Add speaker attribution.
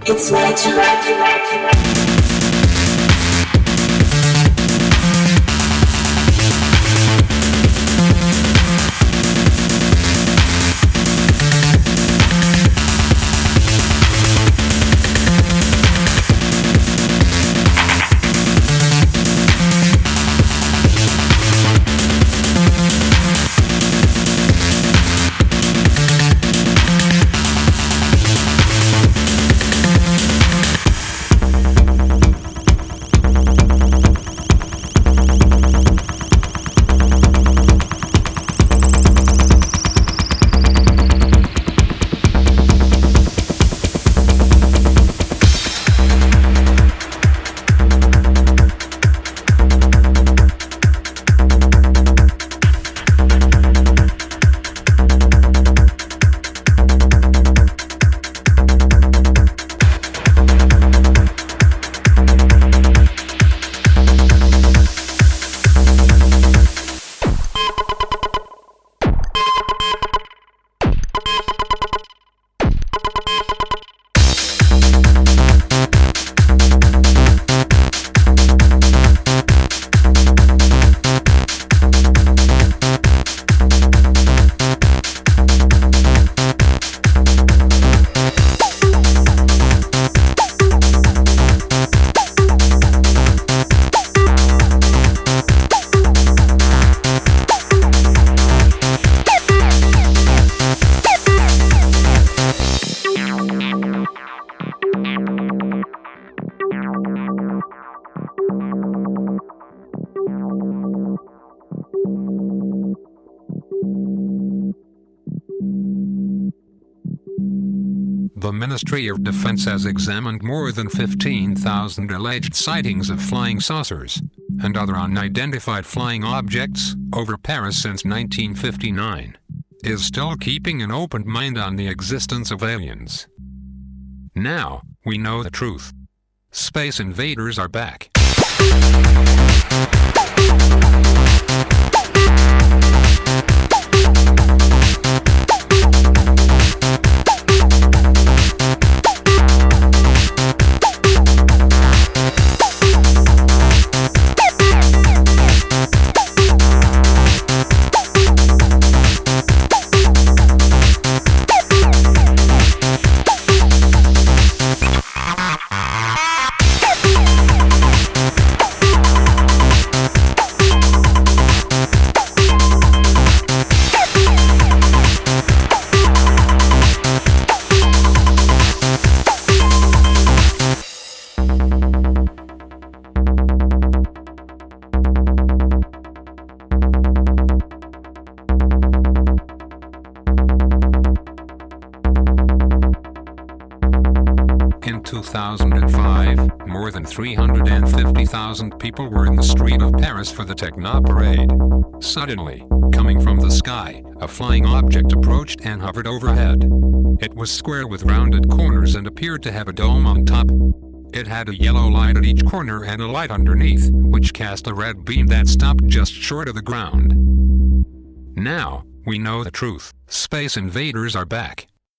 Speaker 1: It's nature.
Speaker 2: The Ministry of Defense has examined more than 15,000 alleged sightings of flying saucers and other unidentified flying objects over Paris since 1959. Is still keeping an open mind on the existence of aliens. Now, we know the truth. Space invaders are back. In 2005, more than 350,000 people were in the street of Paris for the Techno Parade. Suddenly, coming from the sky, a flying object approached and hovered overhead. It was square with rounded corners and appeared to have a dome on top. It had a yellow light at each corner and a light underneath, which cast a red beam that stopped just short of the ground. Now, we know the truth. Space invaders are back.